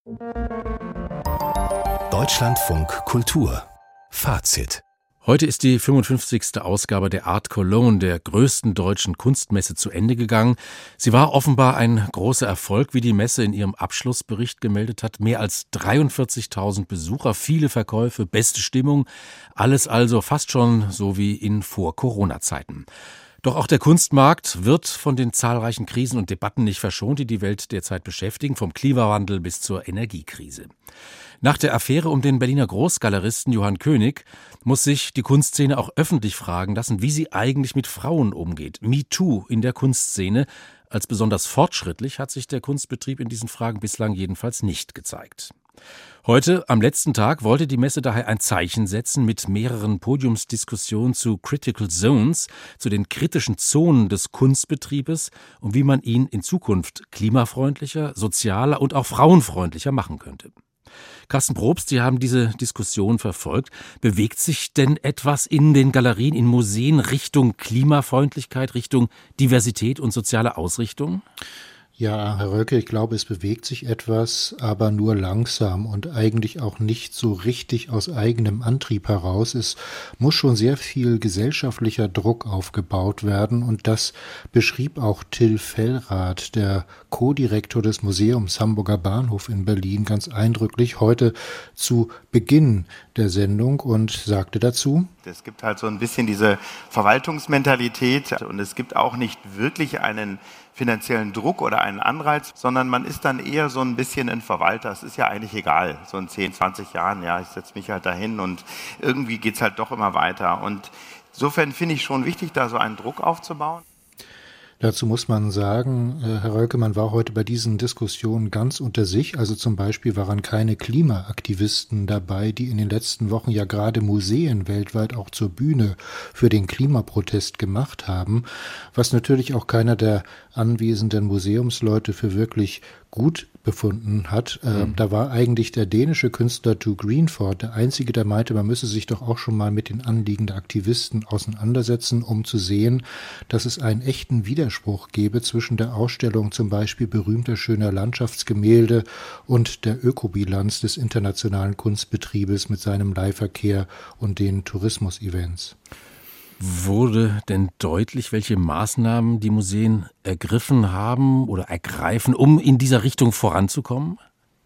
Deutschlandfunk Kultur Fazit. Heute ist die 55. Ausgabe der Art Cologne, der größten deutschen Kunstmesse, zu Ende gegangen. Sie war offenbar ein großer Erfolg, wie die Messe in ihrem Abschlussbericht gemeldet hat. Mehr als 43.000 Besucher, viele Verkäufe, beste Stimmung. Alles also fast schon so wie in Vor-Corona-Zeiten. Doch auch der Kunstmarkt wird von den zahlreichen Krisen und Debatten nicht verschont, die die Welt derzeit beschäftigen, vom Klimawandel bis zur Energiekrise. Nach der Affäre um den Berliner Großgaleristen Johann König muss sich die Kunstszene auch öffentlich fragen lassen, wie sie eigentlich mit Frauen umgeht. MeToo in der Kunstszene. Als besonders fortschrittlich hat sich der Kunstbetrieb in diesen Fragen bislang jedenfalls nicht gezeigt. Heute, am letzten Tag, wollte die Messe daher ein Zeichen setzen mit mehreren Podiumsdiskussionen zu Critical Zones, zu den kritischen Zonen des Kunstbetriebes und wie man ihn in Zukunft klimafreundlicher, sozialer und auch frauenfreundlicher machen könnte. Carsten Probst, Sie haben diese Diskussion verfolgt. Bewegt sich denn etwas in den Galerien, in Museen Richtung Klimafreundlichkeit, Richtung Diversität und soziale Ausrichtung? Ja, Herr Rölke, ich glaube, es bewegt sich etwas, aber nur langsam und eigentlich auch nicht so richtig aus eigenem Antrieb heraus. Es muss schon sehr viel gesellschaftlicher Druck aufgebaut werden und das beschrieb auch Till Fellrath, der Co-Direktor des Museums Hamburger Bahnhof in Berlin, ganz eindrücklich heute zu Beginn der Sendung und sagte dazu: Es gibt halt so ein bisschen diese Verwaltungsmentalität und es gibt auch nicht wirklich einen finanziellen Druck oder einen Anreiz, sondern man ist dann eher so ein bisschen ein Verwalter. Es ist ja eigentlich egal, so in 10, 20 Jahren, ja, ich setze mich halt dahin und irgendwie geht's halt doch immer weiter. Und insofern finde ich schon wichtig, da so einen Druck aufzubauen. Dazu muss man sagen, Herr Rölke, man war heute bei diesen Diskussionen ganz unter sich. Also zum Beispiel waren keine Klimaaktivisten dabei, die in den letzten Wochen ja gerade Museen weltweit auch zur Bühne für den Klimaprotest gemacht haben, was natürlich auch keiner der anwesenden Museumsleute für wirklich gut befunden hat. Da war eigentlich der dänische Künstler To Greenford der Einzige, der meinte, man müsse sich doch auch schon mal mit den Anliegen der Aktivisten auseinandersetzen, um zu sehen, dass es einen echten Widerspruch gäbe zwischen der Ausstellung zum Beispiel berühmter schöner Landschaftsgemälde und der Ökobilanz des internationalen Kunstbetriebes mit seinem Leihverkehr und den Tourismus-Events. Wurde denn deutlich, welche Maßnahmen die Museen ergriffen haben oder ergreifen, um in dieser Richtung voranzukommen?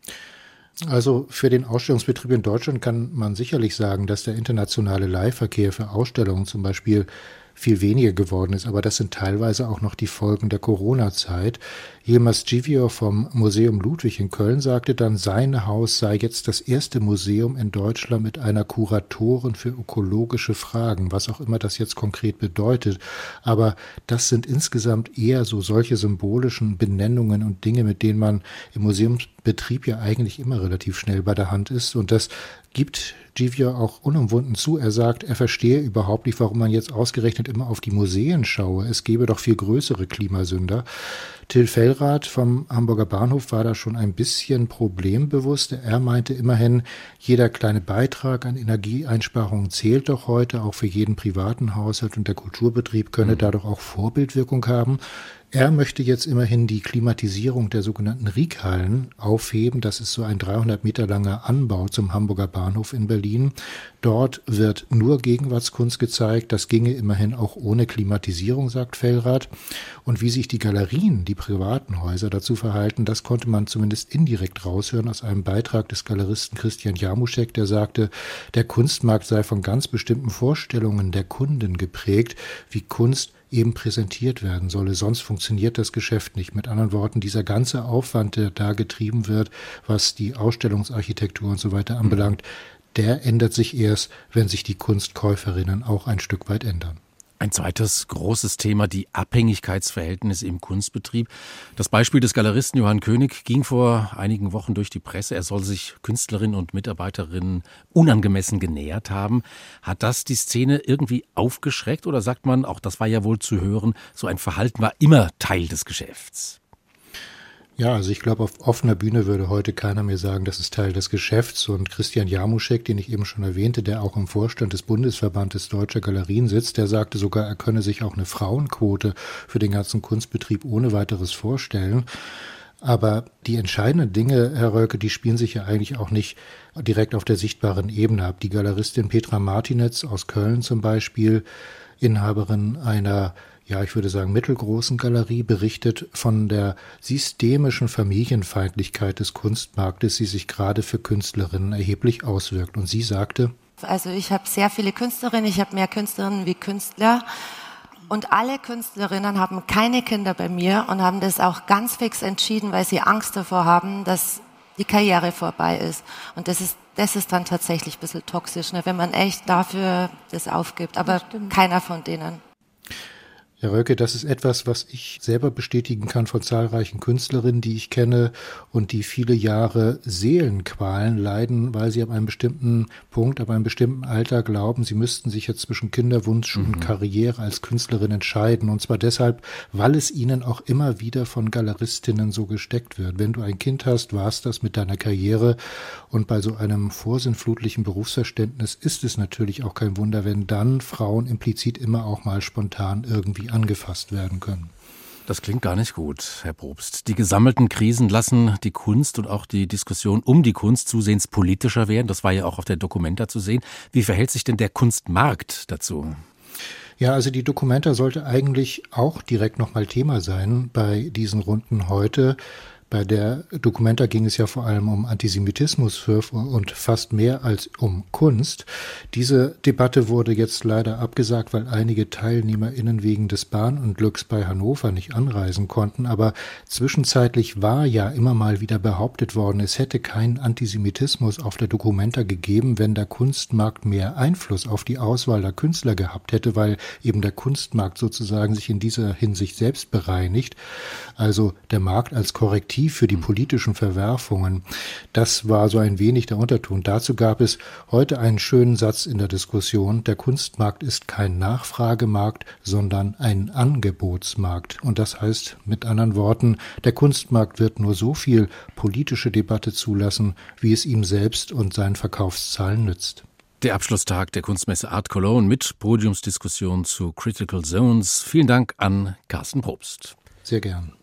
Also für den Ausstellungsbetrieb in Deutschland kann man sicherlich sagen, dass der internationale Leihverkehr für Ausstellungen zum Beispiel viel weniger geworden ist, aber das sind teilweise auch noch die Folgen der Corona-Zeit. Yilmaz Civior vom Museum Ludwig in Köln sagte dann, sein Haus sei jetzt das erste Museum in Deutschland mit einer Kuratorin für ökologische Fragen, was auch immer das jetzt konkret bedeutet. Aber das sind insgesamt eher so solche symbolischen Benennungen und Dinge, mit denen man im Museumsbetrieb ja eigentlich immer relativ schnell bei der Hand ist. Und das gibt Civior auch unumwunden zu. Er sagt, er verstehe überhaupt nicht, warum man jetzt ausgerechnet immer auf die Museen schaue. Es gäbe doch viel größere Klimasünder. Till Fellrath vom Hamburger Bahnhof war da schon ein bisschen problembewusst. Er meinte immerhin, jeder kleine Beitrag an Energieeinsparungen zählt doch heute, auch für jeden privaten Haushalt, und der Kulturbetrieb könne dadurch auch Vorbildwirkung haben. Er möchte jetzt immerhin die Klimatisierung der sogenannten Riekhallen aufheben. Das ist so ein 300 Meter langer Anbau zum Hamburger Bahnhof in Berlin. Dort wird nur Gegenwartskunst gezeigt. Das ginge immerhin auch ohne Klimatisierung, sagt Fellrath. Und wie sich die Galerien, die privaten Häuser dazu verhalten, das konnte man zumindest indirekt raushören aus einem Beitrag des Galeristen Christian Jamuschek, der sagte, der Kunstmarkt sei von ganz bestimmten Vorstellungen der Kunden geprägt, wie Kunst eben präsentiert werden solle. Sonst funktioniert das Geschäft nicht. Mit anderen Worten, dieser ganze Aufwand, der da getrieben wird, was die Ausstellungsarchitektur und so weiter anbelangt, der ändert sich erst, wenn sich die Kunstkäuferinnen auch ein Stück weit ändern. Ein zweites großes Thema, die Abhängigkeitsverhältnisse im Kunstbetrieb. Das Beispiel des Galeristen Johann König ging vor einigen Wochen durch die Presse. Er soll sich Künstlerinnen und Mitarbeiterinnen unangemessen genähert haben. Hat das die Szene irgendwie aufgeschreckt oder sagt man, auch das war ja wohl zu hören, so ein Verhalten war immer Teil des Geschäfts? Ja, also ich glaube, auf offener Bühne würde heute keiner mehr sagen, das ist Teil des Geschäfts. Und Christian Jamuschek, den ich eben schon erwähnte, der auch im Vorstand des Bundesverbandes Deutscher Galerien sitzt, der sagte sogar, er könne sich auch eine Frauenquote für den ganzen Kunstbetrieb ohne weiteres vorstellen. Aber die entscheidenden Dinge, Herr Rölke, die spielen sich ja eigentlich auch nicht direkt auf der sichtbaren Ebene ab. Die Galeristin Petra Martinetz aus Köln zum Beispiel, Inhaberin einer, ja, ich würde sagen, mittelgroßen Galerie, berichtet von der systemischen Familienfeindlichkeit des Kunstmarktes, die sich gerade für Künstlerinnen erheblich auswirkt. Und sie sagte: Also ich habe sehr viele Künstlerinnen, ich habe mehr Künstlerinnen wie Künstler. Und alle Künstlerinnen haben keine Kinder bei mir und haben das auch ganz fix entschieden, weil sie Angst davor haben, dass die Karriere vorbei ist. Und das ist dann tatsächlich ein bisschen toxisch, ne, wenn man echt dafür das aufgibt. Aber keiner von denen. Herr Rölke, das ist etwas, was ich selber bestätigen kann von zahlreichen Künstlerinnen, die ich kenne und die viele Jahre Seelenqualen leiden, weil sie ab einem bestimmten Punkt, ab einem bestimmten Alter glauben, sie müssten sich jetzt zwischen Kinderwunsch und Karriere als Künstlerin entscheiden. Und zwar deshalb, weil es ihnen auch immer wieder von Galeristinnen so gesteckt wird. Wenn du ein Kind hast, war's das mit deiner Karriere. Und bei so einem vorsinnflutlichen Berufsverständnis ist es natürlich auch kein Wunder, wenn dann Frauen implizit immer auch mal spontan irgendwie angefasst werden können. Das klingt gar nicht gut, Herr Probst. Die gesammelten Krisen lassen die Kunst und auch die Diskussion um die Kunst zusehends politischer werden. Das war ja auch auf der Documenta zu sehen. Wie verhält sich denn der Kunstmarkt dazu? Ja, also die Documenta sollte eigentlich auch direkt nochmal Thema sein bei diesen Runden heute. Bei der Documenta ging es ja vor allem um Antisemitismus und fast mehr als um Kunst. Diese Debatte wurde jetzt leider abgesagt, weil einige TeilnehmerInnen wegen des Bahnunglücks bei Hannover nicht anreisen konnten. Aber zwischenzeitlich war ja immer mal wieder behauptet worden, es hätte keinen Antisemitismus auf der Documenta gegeben, wenn der Kunstmarkt mehr Einfluss auf die Auswahl der Künstler gehabt hätte, weil eben der Kunstmarkt sozusagen sich in dieser Hinsicht selbst bereinigt. Also der Markt als Korrektiv für die politischen Verwerfungen. Das war so ein wenig der Unterton. Dazu gab es heute einen schönen Satz in der Diskussion: Der Kunstmarkt ist kein Nachfragemarkt, sondern ein Angebotsmarkt. Und das heißt mit anderen Worten, der Kunstmarkt wird nur so viel politische Debatte zulassen, wie es ihm selbst und seinen Verkaufszahlen nützt. Der Abschlusstag der Kunstmesse Art Cologne mit Podiumsdiskussion zu Critical Zones. Vielen Dank an Carsten Probst. Sehr gern.